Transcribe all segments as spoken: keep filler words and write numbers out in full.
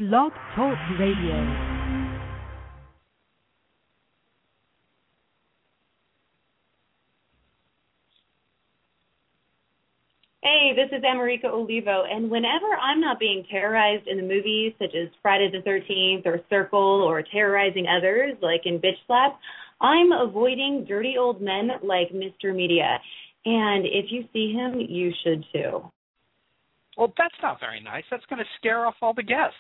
Blog Talk Radio. Hey, this is America Olivo, and whenever I'm not being terrorized in the movies such as Friday the thirteenth or Circle or terrorizing others like in Bitch Slap, I'm avoiding dirty old men like Mister Media. And if you see him, you should too. Well, that's not very nice. That's going to scare off all the guests.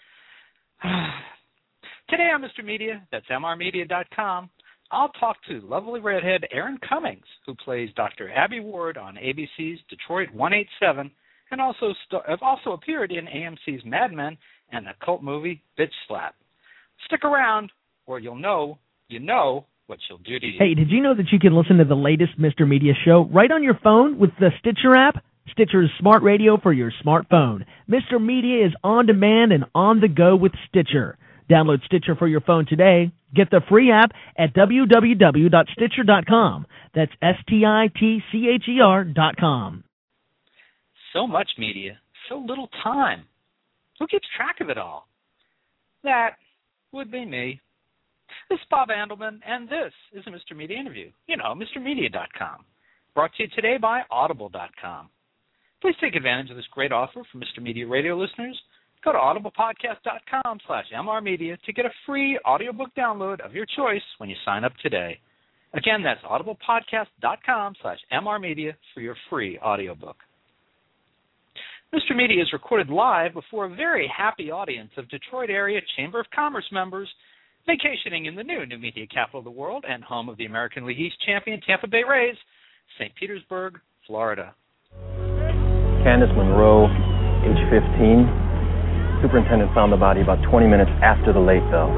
Today on Mister Media, that's M R media dot com, I'll talk to lovely redhead Erin Cummings, who plays Doctor Abby Ward on A B C's Detroit one eighty-seven, and also st- have also appeared in A M C's Mad Men and the cult movie Bitch Slap. Stick around, or you'll know, you know, what she'll do to you. Hey, did you know that you can listen to the latest Mister Media show right on your phone with the Stitcher app? Stitcher's smart radio for your smartphone. Mister Media is on demand and on the go with Stitcher. Download Stitcher for your phone today. Get the free app at w w w dot stitcher dot com. That's S T I T C H E R dot com. So much media, so little time. Who keeps track of it all? That would be me. This is Bob Andelman, and this is a Mister Media interview. You know, Mister Media dot com. Brought to you today by audible dot com. Please take advantage of this great offer for Mister Media radio listeners. Go to audible podcast dot com slash M R media to get a free audiobook download of your choice when you sign up today. Again, that's audible podcast dot com slash M R media for your free audiobook. Mister Media is recorded live before a very happy audience of Detroit area Chamber of Commerce members vacationing in the new new media capital of the world and home of the American League East champion Tampa Bay Rays, Saint Petersburg, Florida. Candace Monroe, age fifteen. Superintendent found the body about twenty minutes after the late bell.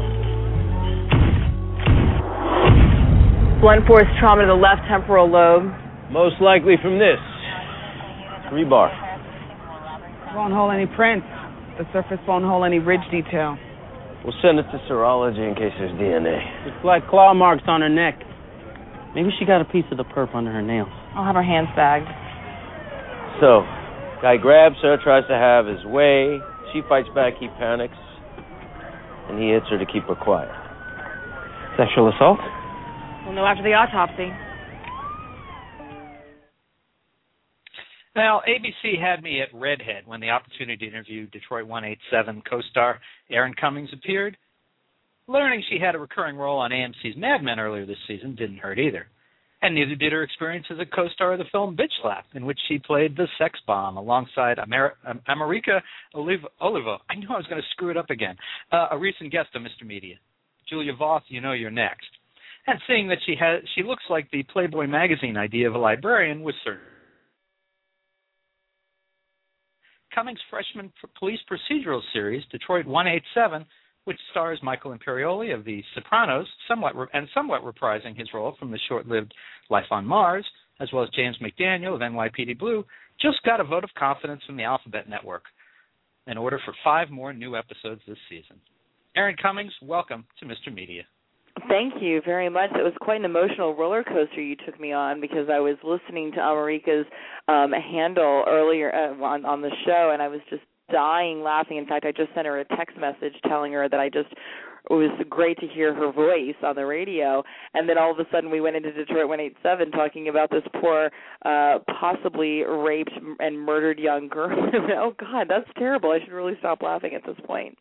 Blunt force trauma to the left temporal lobe. Most likely from this. Rebar. Won't hold any prints. The surface won't hold any ridge detail. We'll send it to serology in case there's D N A. It's like claw marks on her neck. Maybe she got a piece of the perp under her nails. I'll have her hands bagged. So, guy grabs her, tries to have his way. She fights back, he panics, and he hits her to keep her quiet. Sexual assault? We'll know after the autopsy. Now, A B C had me at redhead when the opportunity to interview Detroit one eighty-seven co-star Erin Cummings appeared. Learning she had a recurring role on A M C's Mad Men earlier this season didn't hurt either. And neither did her experience as a co-star of the film Bitch Slap, in which she played the sex bomb alongside Amer- America Olivo. Olivo. I knew I was going to screw it up again. Uh, a recent guest on Mister Media. Julia Voth, you know you're next. And seeing that she has, she looks like the Playboy magazine idea of a librarian was certain. Cummings' freshman police procedural series, Detroit one eighty-seven, which stars Michael Imperioli of The Sopranos, somewhat re- and somewhat reprising his role from the short-lived Life on Mars, as well as James McDaniel of N Y P D Blue, just got a vote of confidence from the Alphabet Network in order for five more new episodes this season. Erin Cummings, welcome to Mister Media. Thank you very much. It was quite an emotional roller coaster you took me on because I was listening to America's um, handle earlier uh, on, on the show, and I was just dying laughing. In fact, I just sent her a text message telling her that I just it was great to hear her voice on the radio, and then all of a sudden we went into Detroit one eighty-seven talking about this poor, uh, possibly raped and murdered young girl. Oh God, that's terrible. I should really stop laughing at this point.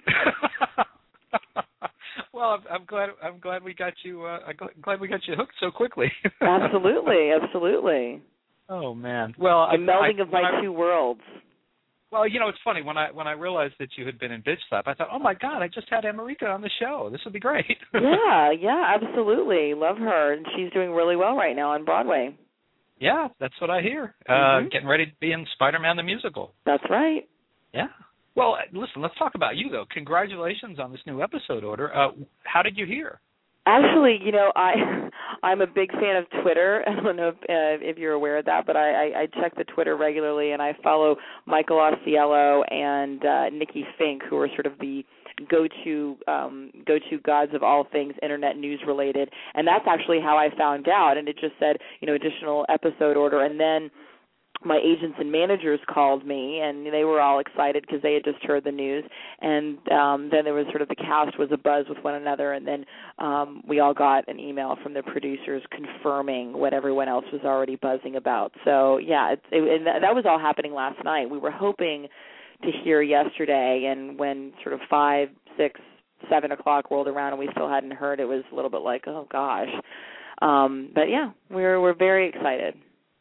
Well, I'm, I'm glad. I'm glad we got you. Uh, I'm glad we got you hooked so quickly. Absolutely, absolutely. Oh man. Well, the I, melding I, of my I, two worlds. Well, you know, it's funny when I when I realized that you had been in Bitch Slap, I thought, oh my God, I just had America on the show. This would be great. yeah, yeah, absolutely. Love her, and she's doing really well right now on Broadway. Yeah, that's what I hear. Mm-hmm. Uh, getting ready to be in Spider-Man the musical. That's right. Yeah. Well, listen, let's talk about you, though. Congratulations on this new episode order. Uh, how did you hear? Actually, you know, I, I'm a big fan of Twitter. I don't know if, uh, if you're aware of that, but I, I, I check the Twitter regularly, and I follow Michael Ausiello and uh, Nikki Fink, who are sort of the go-to um, go-to gods of all things internet news related. And that's actually how I found out. And it just said, you know, additional episode order. And then my agents and managers called me, and they were all excited because they had just heard the news. And um, then there was sort of the cast was abuzz with one another, and then um, we all got an email from the producers confirming what everyone else was already buzzing about. So, yeah, it's, it, and that was all happening last night. We were hoping to hear yesterday, and when sort of five, six, seven o'clock rolled around and we still hadn't heard, it was a little bit like, oh, gosh. Um, but, yeah, we're we're very excited.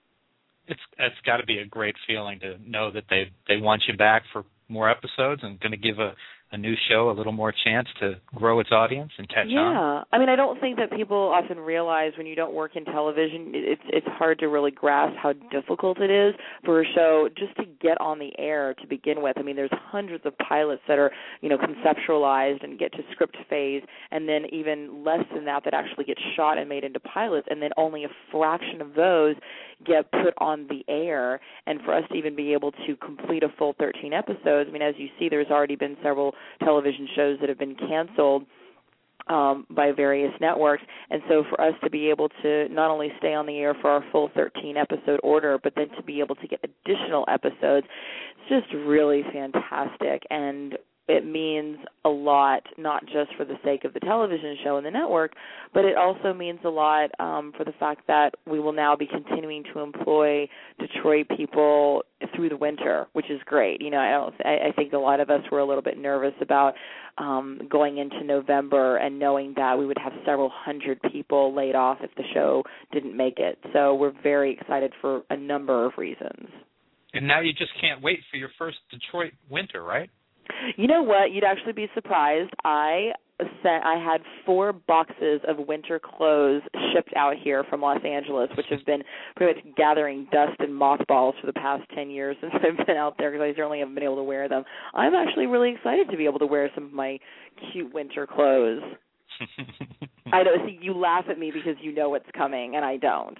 It's it's got to be a great feeling to know that they they want you back for more episodes and going to give a, a new show a little more chance to grow its audience and catch yeah. on. Yeah, I mean, I don't think that people often realize when you don't work in television, it's it's hard to really grasp how difficult it is for a show just to get on the air to begin with. I mean, there's hundreds of pilots that are, you know, conceptualized and get to script phase, and then even less than that that actually get shot and made into pilots, and then only a fraction of those get put on the air. And for us to even be able to complete a full thirteen episodes, I mean, as you see, there's already been several television shows that have been canceled um, by various networks. And so for us to be able to not only stay on the air for our full thirteen episode order, but then to be able to get additional episodes, it's just really fantastic. And it means a lot, not just for the sake of the television show and the network, but it also means a lot um, for the fact that we will now be continuing to employ Detroit people through the winter, which is great. You know, I don't. I, I think a lot of us were a little bit nervous about um, going into November and knowing that we would have several hundred people laid off if the show didn't make it. So we're very excited for a number of reasons. And now you just can't wait for your first Detroit winter, right? You know what? You'd actually be surprised. I sent, I had four boxes of winter clothes shipped out here from Los Angeles, which have been pretty much gathering dust and mothballs for the past ten years since I've been out there because I certainly haven't been able to wear them. I'm actually really excited to be able to wear some of my cute winter clothes. I know. See, you laugh at me because you know what's coming, and I don't.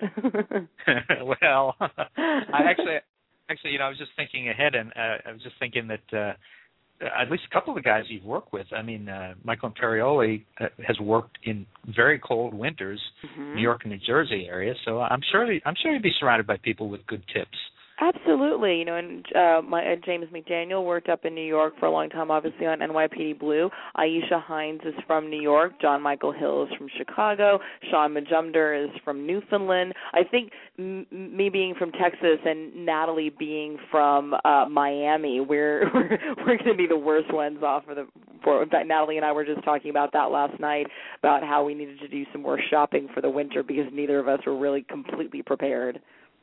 Well, I actually, actually, you know, I was just thinking ahead, and uh, I was just thinking that. Uh, At least a couple of the guys you've worked with. I mean, uh, Michael Imperioli uh, has worked in very cold winters, mm-hmm. New York and New Jersey area. So I'm sure I'm sure you'd be surrounded by people with good tips. Absolutely. You know, and uh, my, uh, James McDaniel worked up in New York for a long time, obviously, on N Y P D Blue. Aisha Hines is from New York. John Michael Hill is from Chicago. Sean Majumder is from Newfoundland. I think m- me being from Texas and Natalie being from uh, Miami, we're we're, we're going to be the worst ones off for the. For, in fact, Natalie and I were just talking about that last night, about how we needed to do some more shopping for the winter because neither of us were really completely prepared.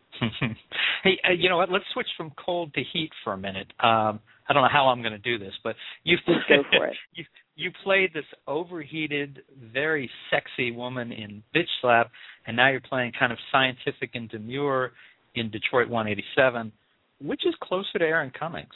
Hey, uh, you know what? Let's switch from cold to heat for a minute. Um, I don't know how I'm going to do this, but you've Let's go for it. you you played this overheated, very sexy woman in Bitch Slap, and now you're playing kind of scientific and demure in Detroit one eighty-seven. Which is closer to Erin Cummings?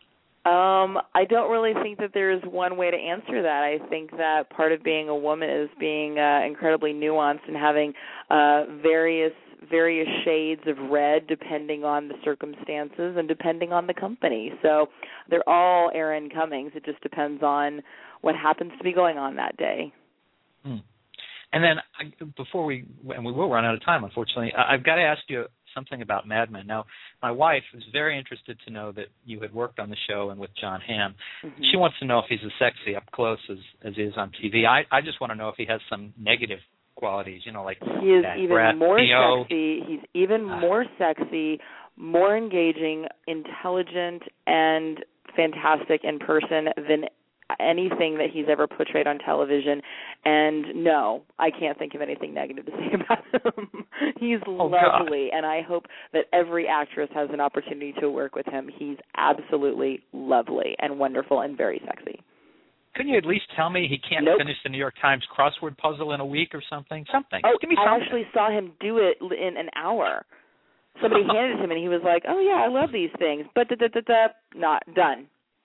Um, I don't really think that there is one way to answer that. I think that part of being a woman is being uh, incredibly nuanced and having uh, various various shades of red depending on the circumstances and depending on the company. So they're all Erin Cummings. It just depends on what happens to be going on that day. Hmm. And then I, before we, and we will run out of time, unfortunately, I've got to ask you something about Mad Men. Now, my wife is very interested to know that you had worked on the show and with John Hamm. Mm-hmm. She wants to know if he's as sexy up close as, as he is on T V. I, I just want to know if he has some negative qualities, you know, like he is that even Brad more Theo. sexy. He's even uh, more sexy, more engaging, intelligent, and fantastic in person than anything that he's ever portrayed on television. And no, I can't think of anything negative to say about him. He's oh, lovely, God. And I hope that every actress has an opportunity to work with him. He's absolutely lovely and wonderful and very sexy. Couldn't you at least tell me he can't nope. finish the New York Times crossword puzzle in a week or something? Something. Oh, Give me something. I actually saw him do it in an hour. Somebody handed him, and he was like, "Oh yeah, I love these things," but da da da da, not done.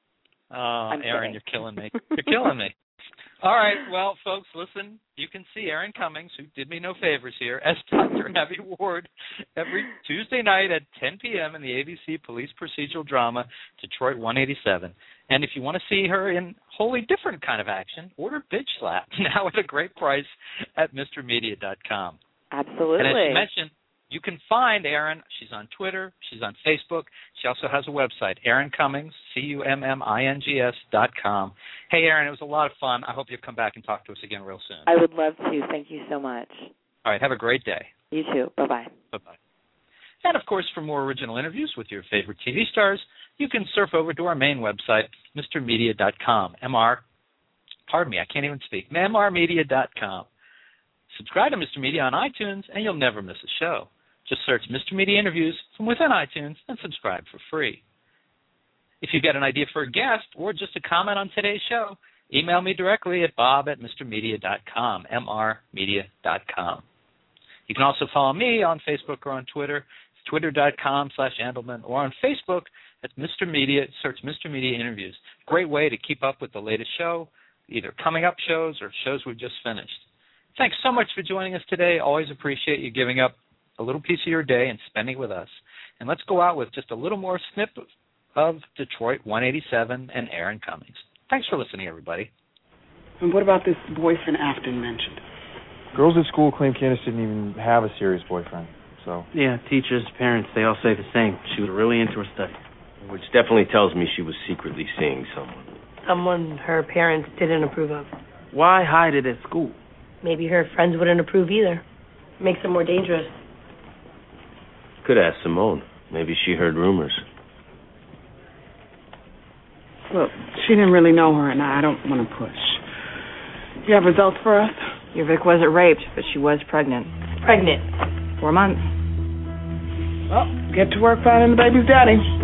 Oh, Erin, you're killing me. You're killing me. All right, well, folks, listen. You can see Erin Cummings, who did me no favors here, as Doctor Abby Ward every Tuesday night at ten p.m. in the A B C police procedural drama Detroit one eighty-seven. And if you want to see her in wholly different kind of action, order Bitch Slap now at a great price at Mr Media dot com. Absolutely. And as she mentioned, You can find Erin. She's on Twitter. She's on Facebook. She also has a website, Erin Cummings, C U M M I N G S dot com. Hey, Erin, it was a lot of fun. I hope you'll come back and talk to us again real soon. I would love to. Thank you so much. All right, have a great day. You too. Bye-bye. Bye-bye. And, of course, for more original interviews with your favorite T V stars, you can surf over to our main website, Mr Media dot com. M R, pardon me, I can't even speak, M R Media dot com. Subscribe to Mister Media on iTunes, and you'll never miss a show. Just search Mister Media Interviews from within iTunes and subscribe for free. If you get an idea for a guest or just a comment on today's show, email me directly at bob at Mr Media dot com, M R Media dot com. You can also follow me on Facebook or on Twitter, twitter dot com slash Andelman, or on Facebook at Mister Media, search Mister Media Interviews. Great way to keep up with the latest show, either coming up shows or shows we've just finished. Thanks so much for joining us today. Always appreciate you giving up a little piece of your day and spending it with us. And let's go out with just a little more snip of Detroit one eighty-seven and Erin Cummings. Thanks for listening, everybody. And what about this boyfriend Afton mentioned? Girls at school claim Candace didn't even have a serious boyfriend, so... Yeah, teachers, parents, they all say the same. She was really into her study. Which definitely tells me she was secretly seeing someone. Someone her parents didn't approve of. Why hide it at school? Maybe her friends wouldn't approve either. Makes it more dangerous. Could ask Simone. Maybe she heard rumors. Look, she didn't really know her, and I don't want to push. You have results for us? Your Vic wasn't raped, but she was pregnant. Pregnant. Four months. Well, get to work finding the baby's daddy.